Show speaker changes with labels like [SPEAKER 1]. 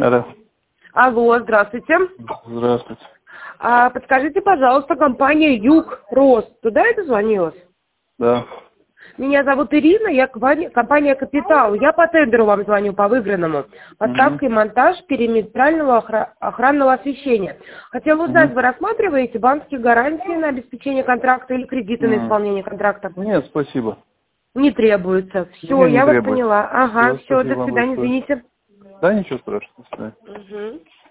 [SPEAKER 1] Алло.
[SPEAKER 2] Алло, здравствуйте.
[SPEAKER 1] Здравствуйте.
[SPEAKER 2] Подскажите, пожалуйста, компания Юг Рос. Туда я дозвонилась?
[SPEAKER 1] Да.
[SPEAKER 2] Меня зовут Ирина, я компания Капитал. Я по тендеру вам звоню, по выигранному. Поставка и монтаж периметрального охранного освещения. Хотела узнать, вы рассматриваете банковские гарантии на обеспечение контракта или кредиты на исполнение контракта?
[SPEAKER 1] Нет, спасибо.
[SPEAKER 2] Не требуется. Все,
[SPEAKER 1] Не
[SPEAKER 2] я вас
[SPEAKER 1] требуется.
[SPEAKER 2] поняла. Ага, все,
[SPEAKER 1] Спасибо
[SPEAKER 2] до
[SPEAKER 1] вам
[SPEAKER 2] свидания,
[SPEAKER 1] большое.
[SPEAKER 2] извините.
[SPEAKER 1] Да, ничего страшного. До свидания.
[SPEAKER 2] Угу.